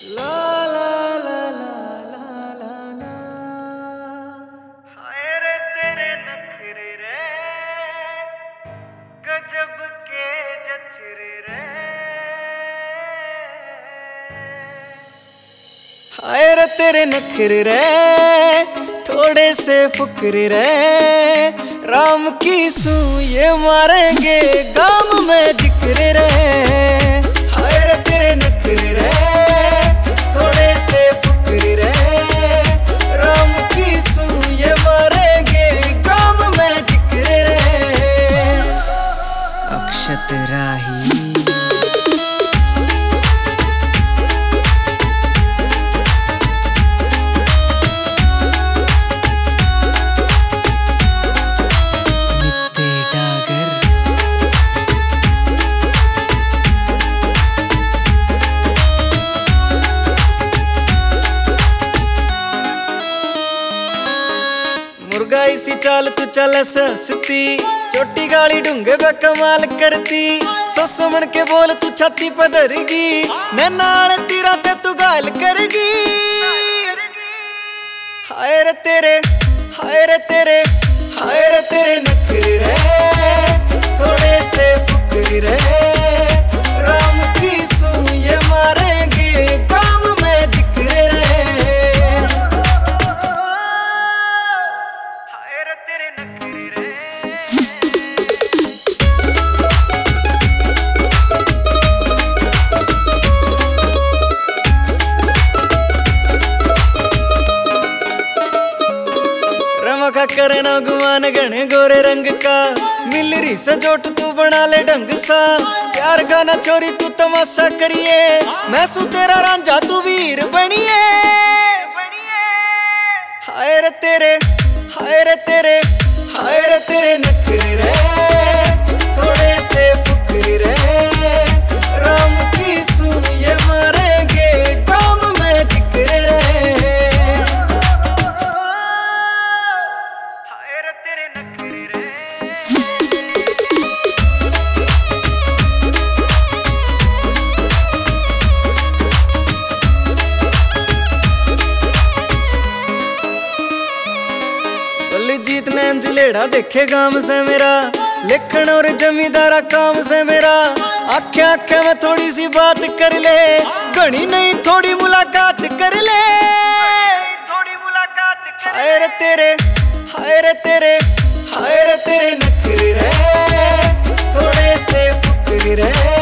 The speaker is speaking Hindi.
ला ला ला ला ला ला ला। हाय रे तेरे नखरे रे गजब के जचरे रे। हाय रे तेरे नखरे रे थोड़े से फुकरे रे। राम की सू ये मारेंगे गाम में जिक्र रे। हाय रे तेरे नखरे रे थोड़े से फुकरे रे। राम की सू ये मारेंगे गाम में जिक्र रे। अक्षत राही इसी चाल तू चल सस्ती छोटी गाली ढूंगे बे कमाल करती। सुमन के बोल तू छाती पे धरगी नाल तीरा ते तू गाल करगी। हाय रे तेरे हाय रे तेरे हाय रे तेरे नखरे रे थोड़े से फुकरे रे। राम की सू ये मारेंगे काम में जिक्र रे। रमखा करे ना गुमान घने गोरे रंग का मिल रही सजोट तू बना ले ढंग सा। प्यार का ना चोरी तू तमाशा करिए मैं सू तेरा रांझा तू वीर बनिए। हाय रे तेरे हाय रे तेरे हाय रे तेरे नखरे रे थोड़े से फुकरे रे। राम की सू ये मारेंगे गाम में जिक्र रे। हाय रे तेरे नखरे रे। जीत ने अंजुलेड़ा देखे गाम से मेरा लिखन और जमींदारा काम से मेरा। आख्या आख्या में थोड़ी सी बात कर ले घनी नहीं थोड़ी मुलाकात कर ले। हाय रे तेरे हाय रे तेरे हाय रे तेरे नखरे रे थोड़े से फुकरे रे।